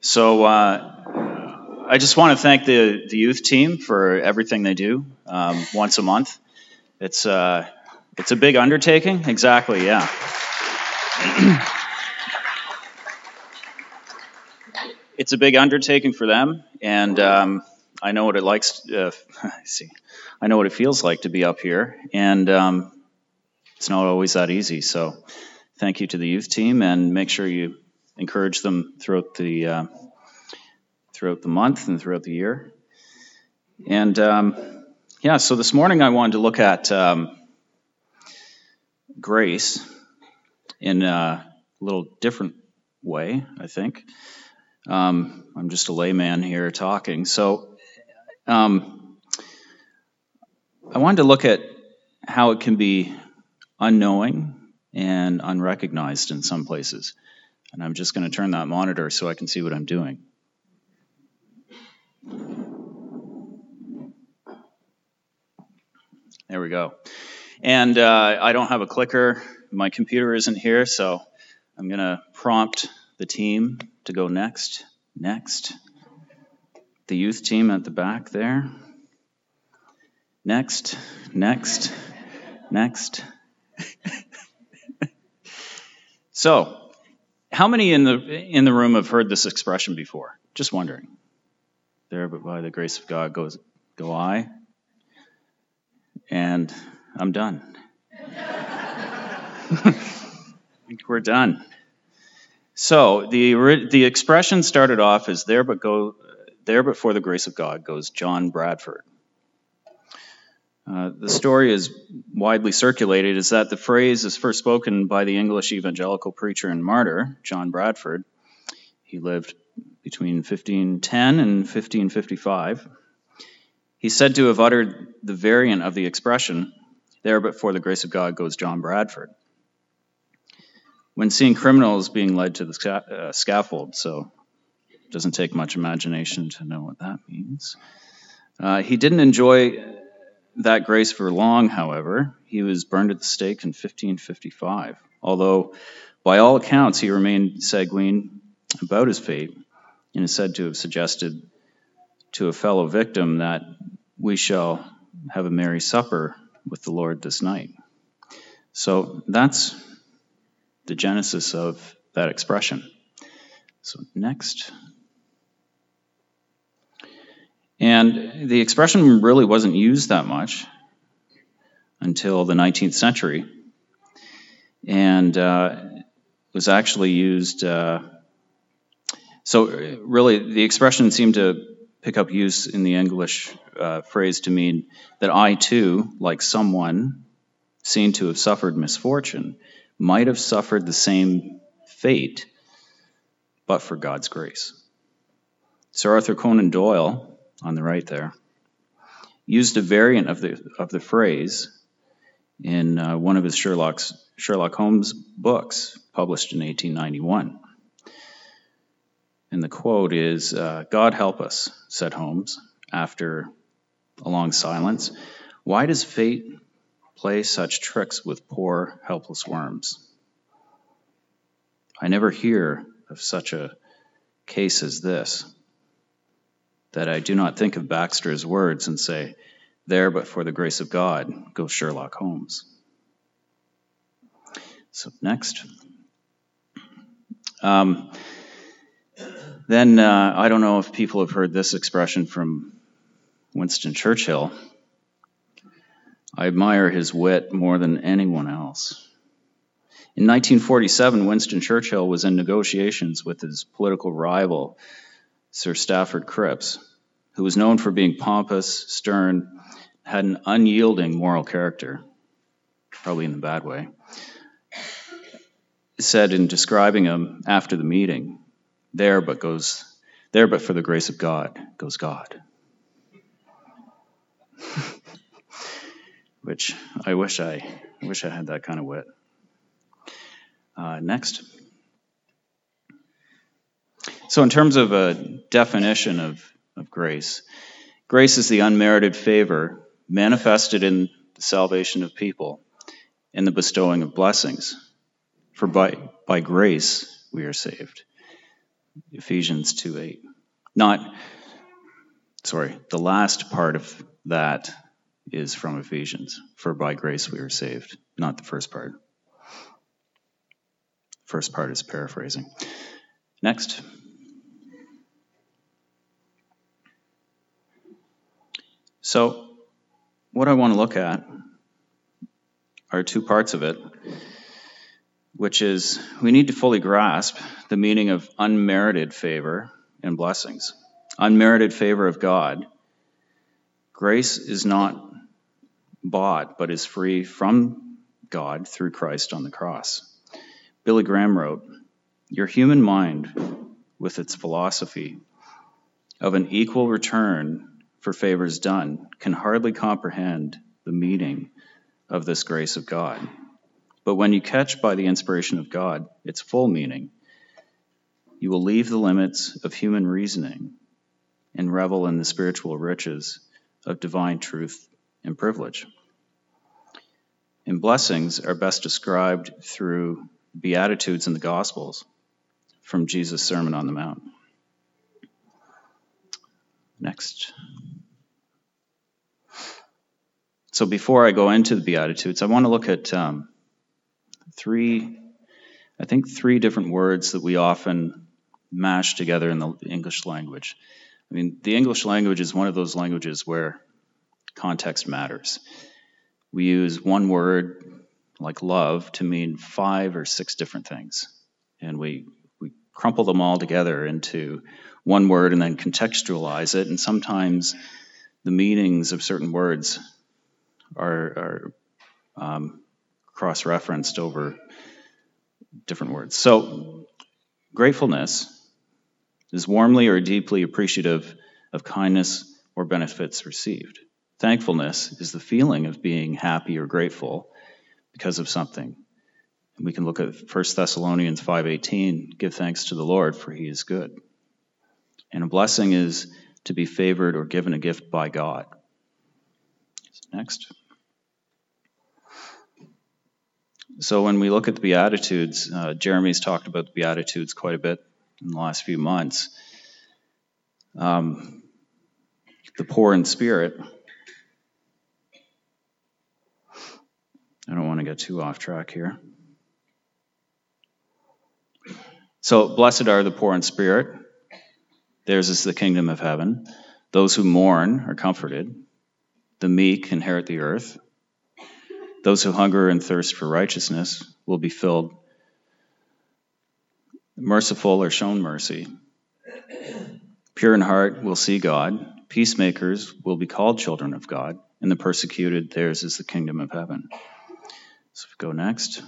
So I just want to thank the youth team for everything they do once a month. It's a big undertaking. Exactly, yeah. It's a big undertaking for them, and I know what it likes. I know what it feels like to be up here, and it's not always that easy. So, thank you to the youth team, and make sure you encourage them throughout the month and throughout the year. And so this morning I wanted to look at grace in a little different way, I think. I'm just a layman here talking. So I wanted to look at how it can be unknowing and unrecognized in some places. And I'm just going to turn that monitor so I can see what I'm doing. There we go. And I don't have a clicker. My computer isn't here, so I'm going to prompt the team to go next. Next. The youth team at the back there. Next. Next. Next. So, how many in the room have heard this expression before? Just wondering. There, but by the grace of God go I. And I'm done. I think we're done. So the expression started off as there but for the grace of God goes John Bradford. The story is widely circulated is that the phrase is first spoken by the English evangelical preacher and martyr, John Bradford. He lived between 1510 and 1555. He's said to have uttered the variant of the expression, there but for the grace of God goes John Bradford, when seeing criminals being led to the scaffold, so it doesn't take much imagination to know what that means. He didn't enjoy that grace for long, however. He was burned at the stake in 1555, although by all accounts he remained sanguine about his fate and is said to have suggested to a fellow victim that we shall have a merry supper with the Lord this night. So that's the genesis of that expression. So next. And the expression really wasn't used that much until the 19th century, and was actually used. So really, the expression seemed to pick up use in the English phrase to mean that I too, like someone seen to have suffered misfortune, might have suffered the same fate, but for God's grace. Sir Arthur Conan Doyle, on the right there, used a variant of the phrase in one of his Sherlock Holmes books, published in 1891. And the quote is, "God help us," said Holmes, after a long silence. "Why does fate play such tricks with poor, helpless worms? I never hear of such a case as this, that I do not think of Baxter's words and say, there but for the grace of God goes Sherlock Holmes." So next. Then I don't know if people have heard this expression from Winston Churchill. I admire his wit more than anyone else. In 1947, Winston Churchill was in negotiations with his political rival, Sir Stafford Cripps, who was known for being pompous, stern, had an unyielding moral character, probably in the bad way. He said in describing him after the meeting, there but for the grace of God goes God. Which I wish I had that kind of wit. Next. So in terms of a definition of grace, grace is the unmerited favor manifested in the salvation of people and the bestowing of blessings. For by grace we are saved. Ephesians 2:8. The last part of that is from Ephesians. For by grace we are saved, not the first part. First part is paraphrasing. Next. So, what I want to look at are two parts of it, which is we need to fully grasp the meaning of unmerited favor and blessings. Unmerited favor of God. Grace is not bought, but is free from God through Christ on the cross. Billy Graham wrote, "Your human mind, with its philosophy of an equal return for favors done, can hardly comprehend the meaning of this grace of God. But when you catch by the inspiration of God its full meaning, you will leave the limits of human reasoning and revel in the spiritual riches of divine truth and privilege." And blessings are best described through Beatitudes in the Gospels from Jesus' Sermon on the Mount. Next. So before I go into the Beatitudes, I want to look at three different words that we often mash together in the English language. I mean, the English language is one of those languages where context matters. We use one word, like love, to mean 5 or 6 different things. And we crumple them all together into one word and then contextualize it. And sometimes the meanings of certain words are cross-referenced over different words. So gratefulness is warmly or deeply appreciative of kindness or benefits received. Thankfulness is the feeling of being happy or grateful because of something. And we can look at 1 Thessalonians 5:18, "Give thanks to the Lord, for he is good." And a blessing is to be favored or given a gift by God. Next. So when we look at the Beatitudes, Jeremy's talked about the Beatitudes quite a bit in the last few months. The poor in spirit. I don't want to get too off track here. So, blessed are the poor in spirit. Theirs is the kingdom of heaven. Those who mourn are comforted. The meek inherit the earth. Those who hunger and thirst for righteousness will be filled. Merciful are shown mercy. Pure in heart will see God. Peacemakers will be called children of God. And the persecuted, theirs is the kingdom of heaven. So if we go next.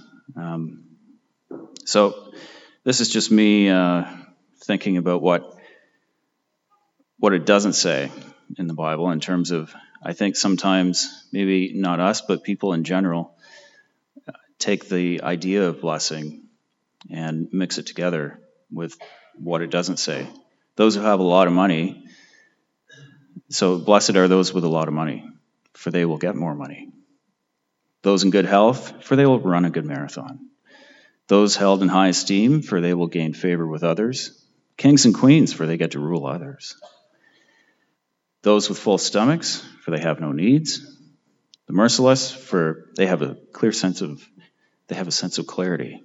So this is just me thinking about what it doesn't say in the Bible in terms of, I think sometimes, maybe not us, but people in general, take the idea of blessing and mix it together with what it doesn't say. Those who have a lot of money, so blessed are those with a lot of money, for they will get more money. Those in good health, for they will run a good marathon. Those held in high esteem, for they will gain favor with others. Kings and queens, for they get to rule others. Those with full stomachs, for they have no needs. The merciless, for they have a sense of clarity.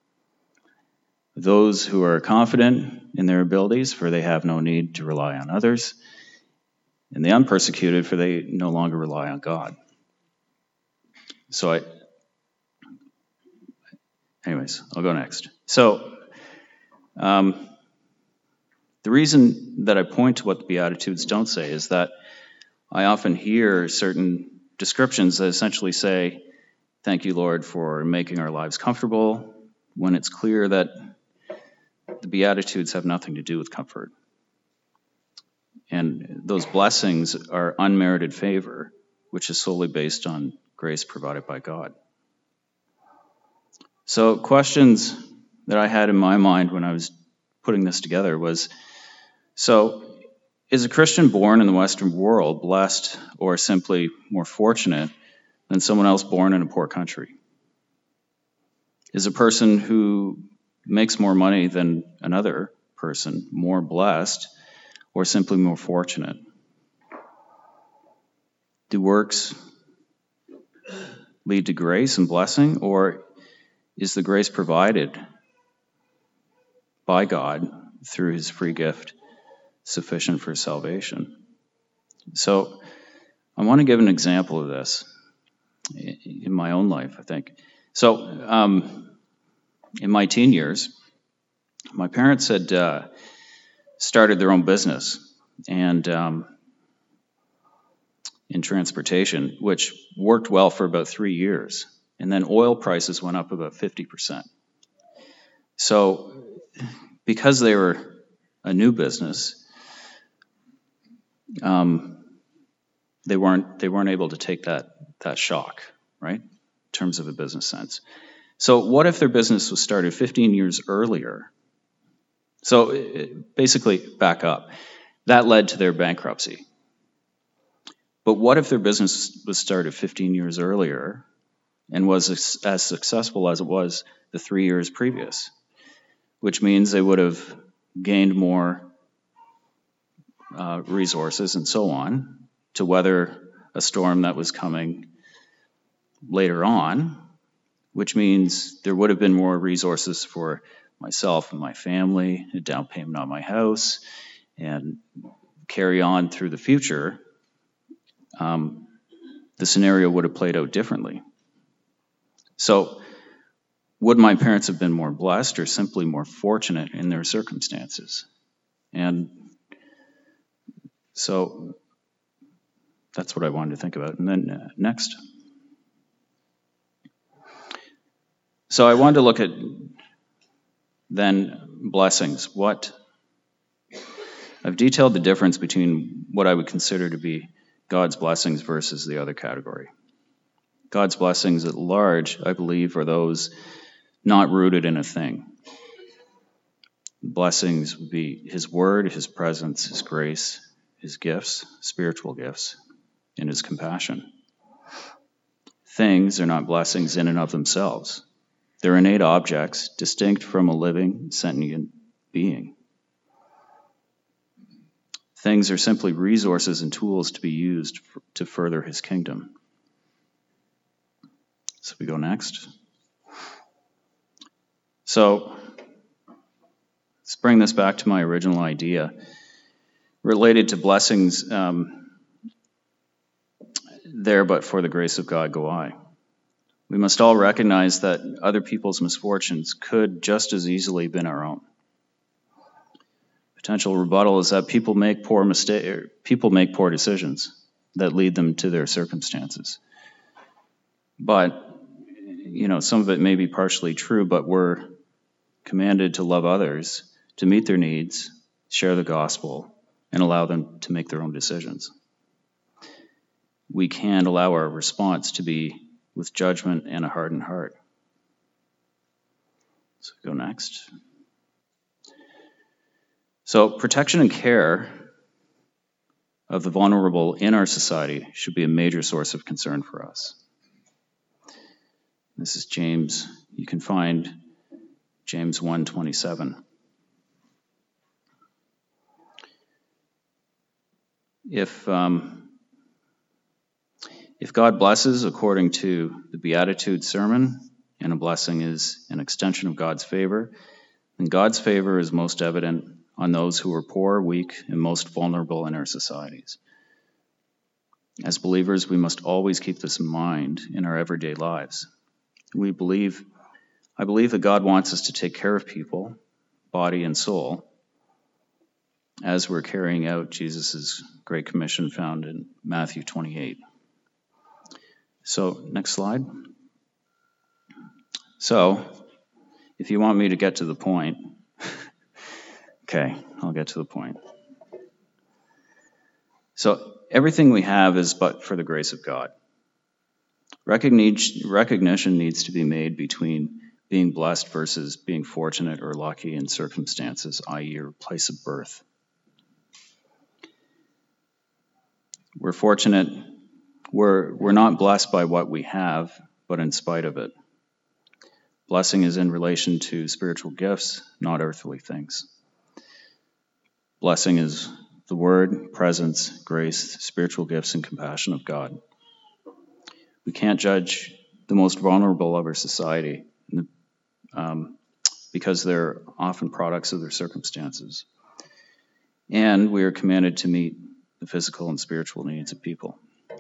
Those who are confident in their abilities, for they have no need to rely on others. And the unpersecuted, for they no longer rely on God. So I'll go next. So, the reason that I point to what the Beatitudes don't say is that I often hear certain descriptions that essentially say, "Thank you, Lord, for making our lives comfortable," when it's clear that the Beatitudes have nothing to do with comfort. And those blessings are unmerited favor, which is solely based on grace provided by God. So questions that I had in my mind when I was putting this together was, so is a Christian born in the Western world blessed or simply more fortunate than someone else born in a poor country? Is a person who makes more money than another person more blessed or simply more fortunate? Do works lead to grace and blessing, or is the grace provided by God through his free gift sufficient for salvation? So I want to give an example of this in my own life, I think. So in my teen years, my parents had started their own business and in transportation, which worked well for about 3 years. And then oil prices went up about 50%. So because they were a new business, they weren't able to take that shock, right, in terms of a business sense. So what if their business was started 15 years earlier? So basically, back up. That led to their bankruptcy. But what if their business was started 15 years earlier and was as successful as it was the 3 years previous? Which means they would have gained more resources and so on to weather a storm that was coming later on, which means there would have been more resources for myself and my family, a down payment on my house, and carry on through the future. The scenario would have played out differently. So would my parents have been more blessed or simply more fortunate in their circumstances? And so that's what I wanted to think about. And then next. So I wanted to look at then blessings. I've detailed the difference between what I would consider to be God's blessings versus the other category. God's blessings at large, I believe, are those not rooted in a thing. Blessings would be his word, his presence, his grace, his gifts, spiritual gifts, and his compassion. Things are not blessings in and of themselves. They're innate objects, distinct from a living, sentient being. Things are simply resources and tools to be used to further his kingdom. So we go next. So let's bring this back to my original idea related to blessings. There, but for the grace of God go I. We must all recognize that other people's misfortunes could just as easily have been our own. Potential rebuttal is that people make poor decisions that lead them to their circumstances. But, some of it may be partially true, but we're commanded to love others, to meet their needs, share the gospel, and allow them to make their own decisions. We can't allow our response to be with judgment and a hardened heart. So go next. So protection and care of the vulnerable in our society should be a major source of concern for us. This is James. You can find James 1:27. If God blesses according to the Beatitudes sermon, and a blessing is an extension of God's favor, then God's favor is most evident on those who are poor, weak, and most vulnerable in our societies. As believers, we must always keep this in mind in our everyday lives. I believe that God wants us to take care of people, body and soul, as we're carrying out Jesus' Great Commission found in Matthew 28. So, next slide. So, if you want me to get to the point, okay, I'll get to the point. So, everything we have is but for the grace of God. Recognition needs to be made between being blessed versus being fortunate or lucky in circumstances, i.e. your place of birth. We're fortunate. We're not blessed by what we have, but in spite of it. Blessing is in relation to spiritual gifts, not earthly things. Blessing is the word, presence, grace, spiritual gifts, and compassion of God. We can't judge the most vulnerable of our society because they're often products of their circumstances. And we are commanded to meet the physical and spiritual needs of people.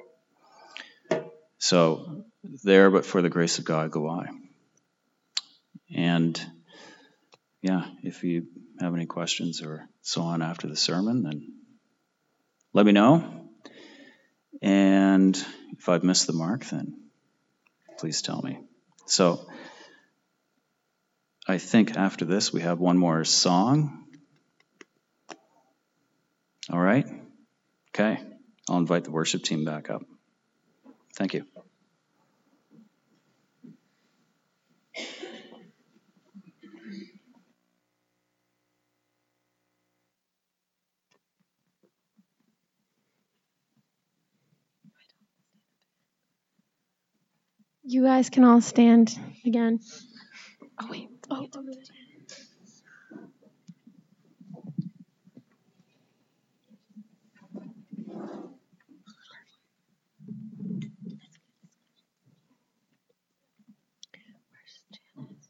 So, there, but for the grace of God, go I. And yeah, if you have any questions or so on after the sermon, then let me know. And if I've missed the mark, then please tell me. So I think after this we have one more song. All right? Okay. I'll invite the worship team back up. Thank you. You guys can all stand again. Oh, wait. Oh,